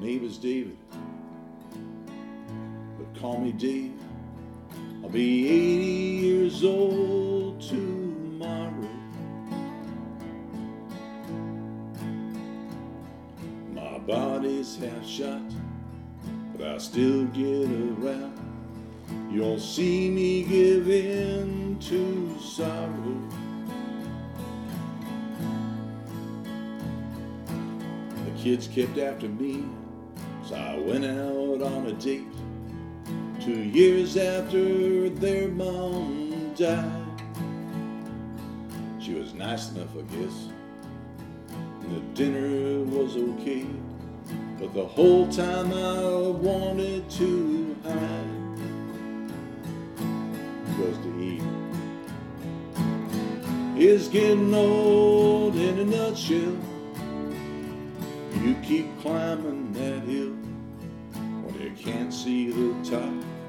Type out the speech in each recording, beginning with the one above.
name is David, but call me Dave. I'll be 80 years old tomorrow. My body's half shot, but I still get around. You won't see me give in to sorrow. The kids kept after me, so I went out on a date. 2 years after their mom died. She was nice enough, I guess, and the dinner was okay, but the whole time I wanted to hide was to eat. It's getting old in a nutshell. You keep climbing that hill when you can't see the top.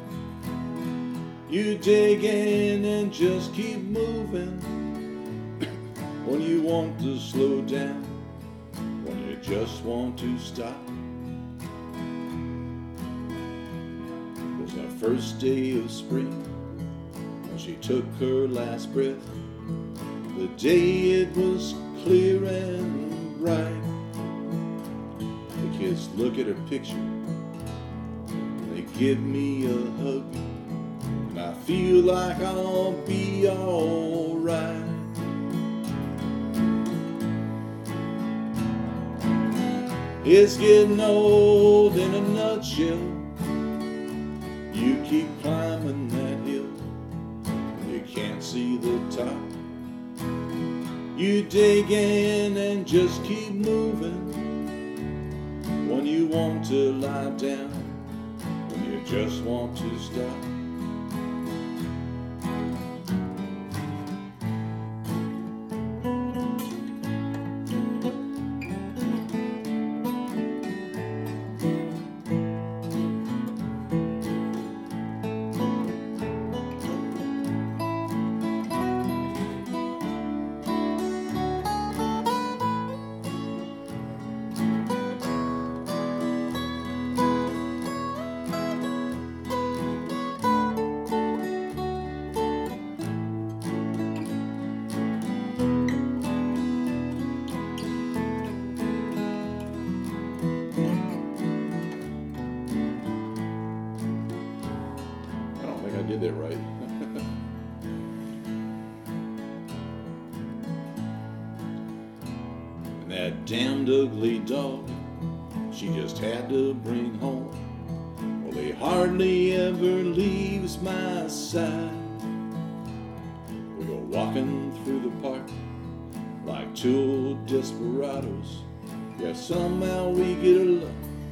You dig in and just keep moving when you want to slow down, when you just want to stop. It was the first day of spring when she took her last breath. The day it was clear and bright. The kids look at her picture and they give me a hug. And I feel like I'll be alright. It's getting old in a nutshell. You keep climbing that hill, you can't see the top. You dig in and just keep moving when you want to lie down, when you just want to stop. I did that right. And that damned ugly dog she just had to bring home, well, he hardly ever leaves my side. We go walking through the park like two old desperados. Yeah, somehow we get along.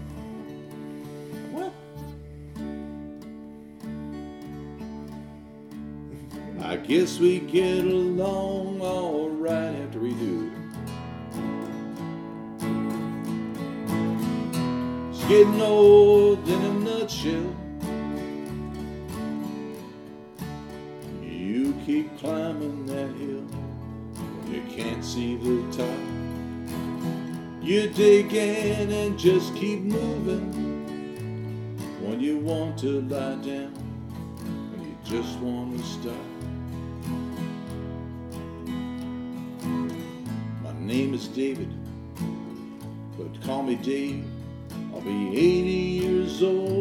I guess we get along all right after we do. It's getting old in a nutshell. You keep climbing that hill, you can't see the top. You dig in and just keep moving when you want to lie down, when you just want to stop. My name is David, but call me Dave. I'll be 80 years old